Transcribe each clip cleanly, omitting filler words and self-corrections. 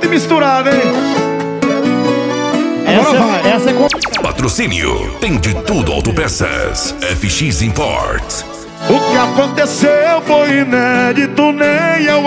misturada, hein? Essa é com... Patrocínio tem de tudo Autopeças. FX Imports. O que aconteceu foi inédito, nem eu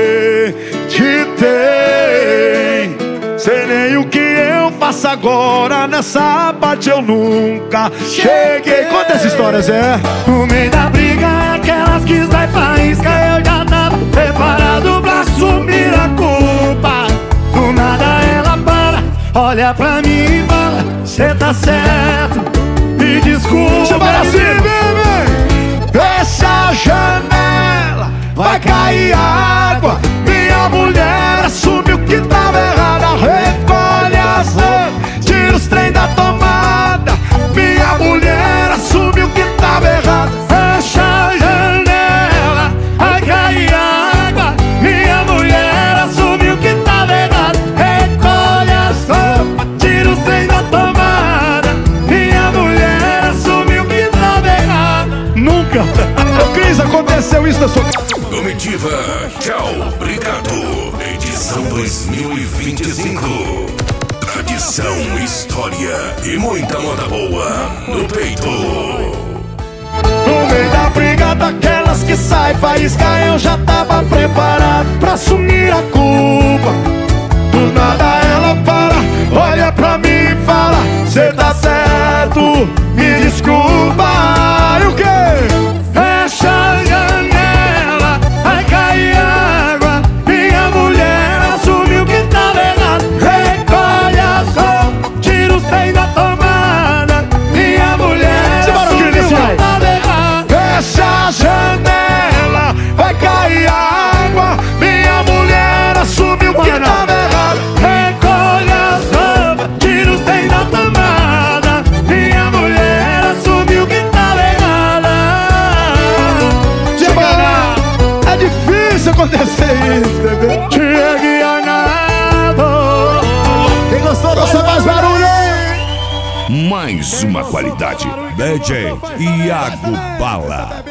acreditei. Sei nem o que eu faço agora, nessa parte eu nunca cheguei. Conta essa história, Zé. No meio da briga, aquelas que sai faísca, eu já tava preparado pra assumir a culpa. Do nada ela para, olha pra mim e fala: cê tá certo, me desculpa. Você vai assim, bebê. Fecha a janela, vai cair água. Minha mulher assumiu que tava errada. Recolhe as roupas, tira os trem da tomada. Minha mulher assumiu que tava errada. Fecha a janela, vai cair água. Minha mulher assumiu que tava errada. Recolhe as roupas, tira os trem da tomada. Minha mulher assumiu que tava errada. Nunca. Ô Cris, aconteceu isso na sua casa? Comitiva, tchau, obrigado. Edição 2025. Tradição, história e muita moda boa no peito. No meio da briga daquelas que sai faísca, eu já tava preparado pra assumir a culpa. Do nada ela para, olha pra mim e fala: cê tá certo, me desculpa. E o quê? Fecha a janela, vai cair água. Minha mulher assumiu que tava errado. Recolhe as roupas, tira os trem da tomada. Minha mulher assumiu que tava errado. Fecha a janela, vai cair água. Minha mulher assumiu que tava errado. Recolhe as roupas, tira os trem da tomada. Minha mulher assumiu que tava errada. É difícil acontecer isso, bebê. Chegue Arnaldo. Quem gostou, você faz barulho. Mais uma qualidade. DJ Iago Bala.